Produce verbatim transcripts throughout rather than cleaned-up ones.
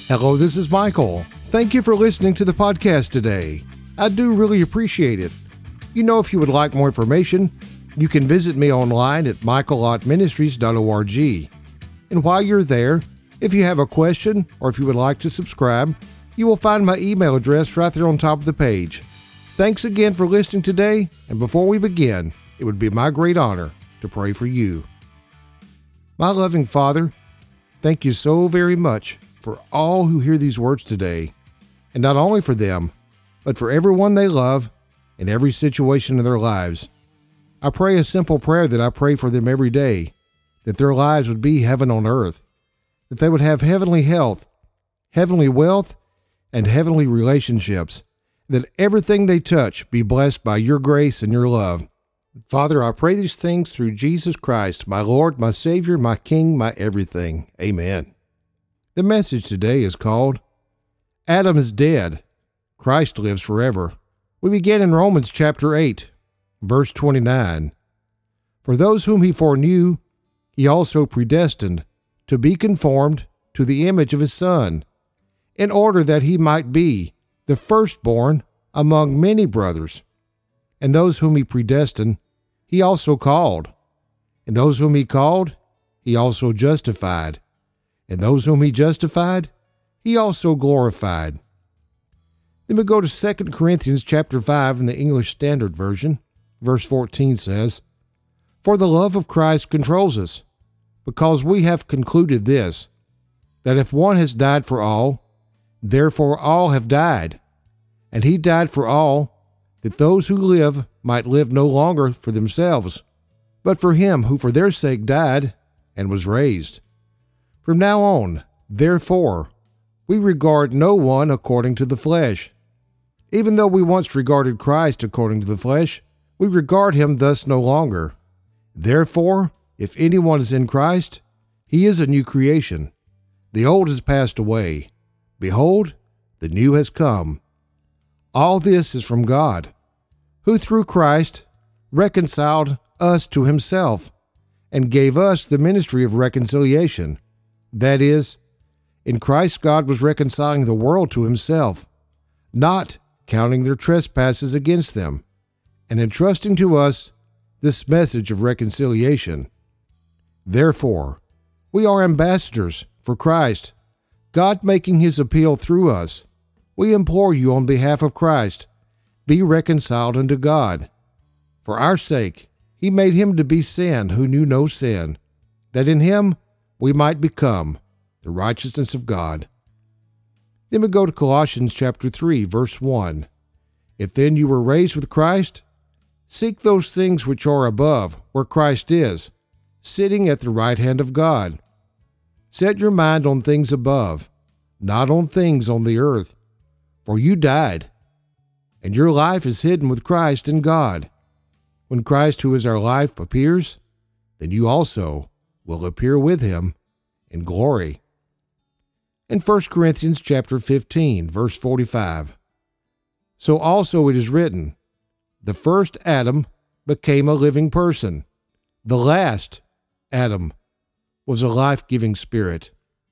Hello, this is Michael. Thank you for listening to the podcast today. I do really appreciate it. You know, if you would like more information, you can visit me online at michael lott ministries dot org. And while you're there, if you have a question or if you would like to subscribe, you will find my email address right there on top of the page. Thanks again for listening today, and before we begin, it would be my great honor to pray for you. My loving Father, thank you so very much for all who hear these words today, and not only for them, but for everyone they love in every situation of their lives. I pray a simple prayer that I pray for them every day, that their lives would be heaven on earth, that they would have heavenly health, heavenly wealth, and heavenly relationships, that everything they touch be blessed by your grace and your love. Father, I pray these things through Jesus Christ, my Lord, my Savior, my King, my everything. Amen. The message today is called, Adam is Dead, Christ Lives Forever. We begin in Romans chapter eight, verse twenty-nine. For those whom he foreknew, he also predestined to be conformed to the image of his Son, in order that he might be the firstborn among many brothers. And those whom he predestined, he also called. And those whom he called, he also justified. And those whom he justified, he also glorified. Then we go to Second Corinthians chapter five in the English Standard Version. Verse fourteen says, For the love of Christ controls us, because we have concluded this, that if one has died for all, therefore all have died. And he died for all, that those who live might live no longer for themselves, but for him who for their sake died and was raised. From now on, therefore, we regard no one according to the flesh. Even though we once regarded Christ according to the flesh, we regard him thus no longer. Therefore, if anyone is in Christ, he is a new creation. The old has passed away. Behold, the new has come. All this is from God, who through Christ reconciled us to himself, and gave us the ministry of reconciliation. That is, in Christ God was reconciling the world to himself, not counting their trespasses against them, and entrusting to us this message of reconciliation. Therefore, we are ambassadors for Christ, God making his appeal through us. We implore you on behalf of Christ, be reconciled unto God. For our sake, he made him to be sin who knew no sin, that in him we might become the righteousness of God. Then we go to Colossians chapter three, verse one. If then you were raised with Christ, seek those things which are above, where Christ is, sitting at the right hand of God. Set your mind on things above, not on things on the earth. For you died, and your life is hidden with Christ in God. When Christ, who is our life, appears, then you also will appear with him in glory. In First Corinthians chapter fifteen, verse forty-five. So also it is written, the first Adam became a living person. The last Adam was a life-giving spirit.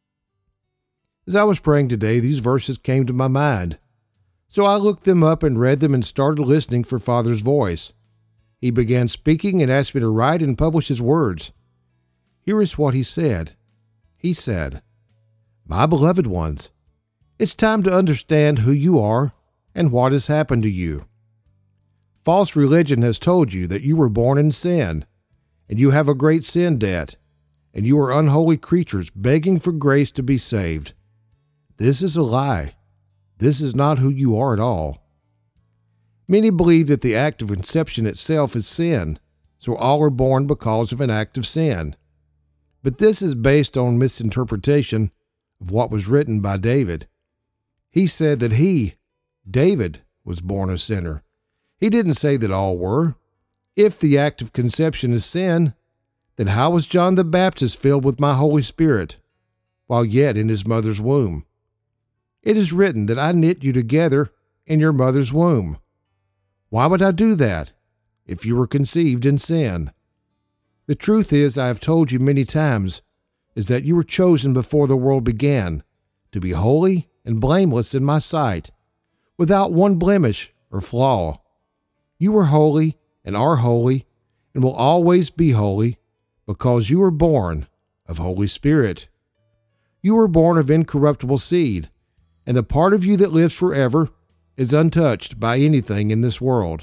As I was praying today, these verses came to my mind. So I looked them up and read them and started listening for Father's voice. He began speaking and asked me to write and publish his words. Here is what he said. He said, My beloved ones, it's time to understand who you are and what has happened to you. False religion has told you that you were born in sin, and you have a great sin debt, and you are unholy creatures begging for grace to be saved. This is a lie. This is not who you are at all. Many believe that the act of conception itself is sin, so all are born because of an act of sin. But this is based on misinterpretation of what was written by David. He said that he, David, was born a sinner. He didn't say that all were. If the act of conception is sin, then how was John the Baptist filled with my Holy Spirit while yet in his mother's womb? It is written that I knit you together in your mother's womb. Why would I do that if you were conceived in sin? The truth is, I have told you many times, is that you were chosen before the world began to be holy and blameless in my sight, without one blemish or flaw. You are holy and are holy and will always be holy because you were born of Holy Spirit. You were born of incorruptible seed, and the part of you that lives forever is untouched by anything in this world.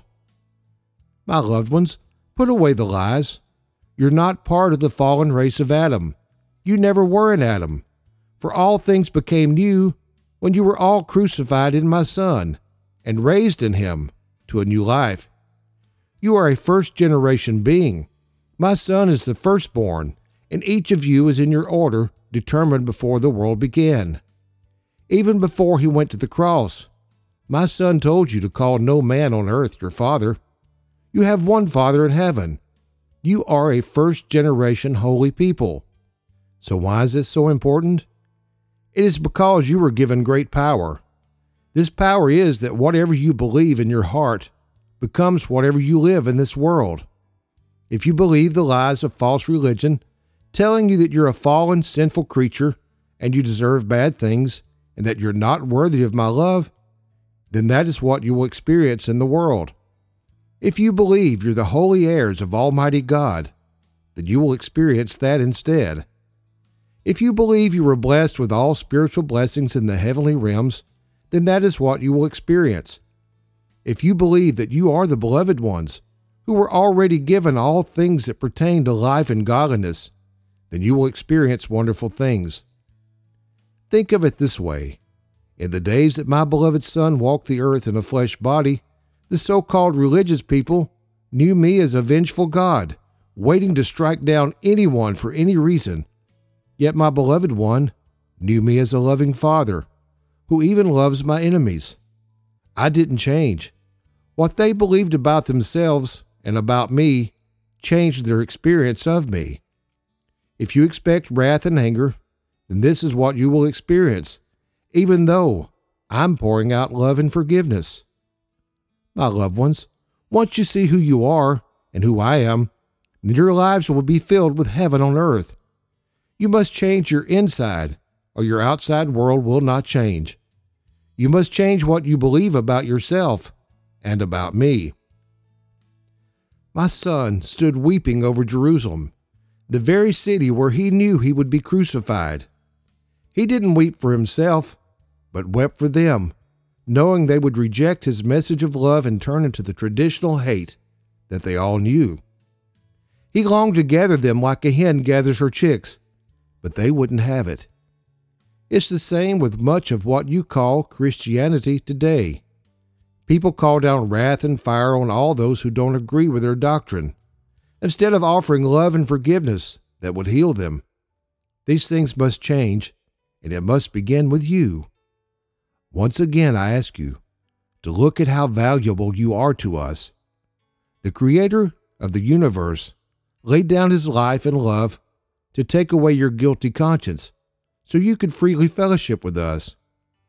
My loved ones, put away the lies. You're not part of the fallen race of Adam. You never were in Adam, for all things became new when you were all crucified in my Son and raised in him to a new life. You are a first-generation being. My Son is the firstborn, and each of you is in your order determined before the world began. Even before he went to the cross, my Son told you to call no man on earth your father. You have one Father in heaven. You are a first-generation holy people. So why is this so important? It is because you were given great power. This power is that whatever you believe in your heart becomes whatever you live in this world. If you believe the lies of false religion, telling you that you're a fallen, sinful creature and you deserve bad things and that you're not worthy of my love, then that is what you will experience in the world. If you believe you're the holy heirs of Almighty God, then you will experience that instead. If you believe you were blessed with all spiritual blessings in the heavenly realms, then that is what you will experience. If you believe that you are the beloved ones, who were already given all things that pertain to life and godliness, then you will experience wonderful things. Think of it this way. In the days that my beloved Son walked the earth in a flesh body, the so-called religious people knew me as a vengeful God, waiting to strike down anyone for any reason. Yet my beloved one knew me as a loving Father, who even loves my enemies. I didn't change. What they believed about themselves and about me changed their experience of me. If you expect wrath and anger, then this is what you will experience, even though I'm pouring out love and forgiveness. My loved ones, once you see who you are and who I am, then your lives will be filled with heaven on earth. You must change your inside, or your outside world will not change. You must change what you believe about yourself and about me. My Son stood weeping over Jerusalem, the very city where he knew he would be crucified. He didn't weep for himself, but wept for them, knowing they would reject his message of love and turn into the traditional hate that they all knew. He longed to gather them like a hen gathers her chicks, but they wouldn't have it. It's the same with much of what you call Christianity today. People call down wrath and fire on all those who don't agree with their doctrine, instead of offering love and forgiveness that would heal them. These things must change, and it must begin with you. Once again, I ask you to look at how valuable you are to us. The Creator of the universe laid down his life and love to take away your guilty conscience so you could freely fellowship with us.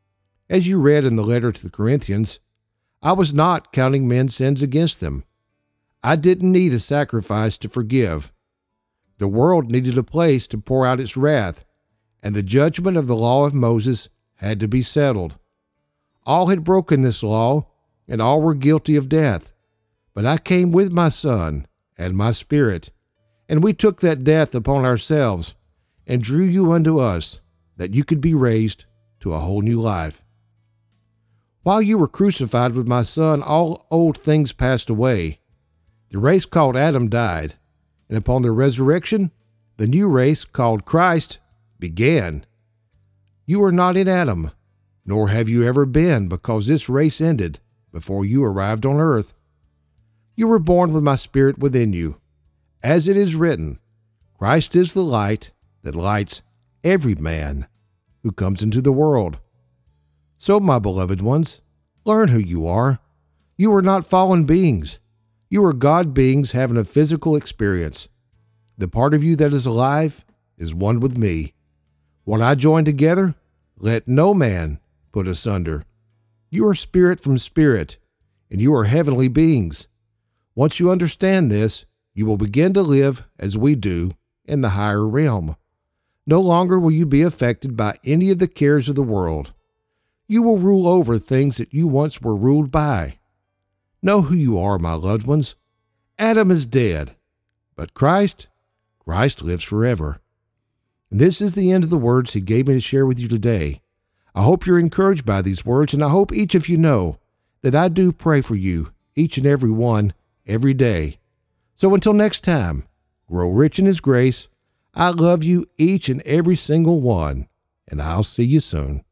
As you read in the letter to the Corinthians, I was not counting men's sins against them. I didn't need a sacrifice to forgive. The world needed a place to pour out its wrath, and the judgment of the law of Moses had to be settled. All had broken this law, and all were guilty of death. But I came with my Son and my Spirit, and we took that death upon ourselves and drew you unto us, that you could be raised to a whole new life. While you were crucified with my Son, all old things passed away. The race called Adam died, and upon their resurrection, the new race called Christ began. You are not in Adam, nor have you ever been, because this race ended before you arrived on earth. You were born with my Spirit within you. As it is written, Christ is the light that lights every man who comes into the world. So, my beloved ones, learn who you are. You are not fallen beings. You are God beings having a physical experience. The part of you that is alive is one with me. What I join together, let no man put asunder. You are spirit from spirit, and you are heavenly beings. Once you understand this, you will begin to live as we do in the higher realm. No longer will you be affected by any of the cares of the world. You will rule over things that you once were ruled by. Know who you are, my loved ones. Adam is dead, but Christ, Christ lives forever. And this is the end of the words he gave me to share with you today. I hope you're encouraged by these words, and I hope each of you know that I do pray for you, each and every one, every day. So until next time, grow rich in His grace. I love you, each and every single one, and I'll see you soon.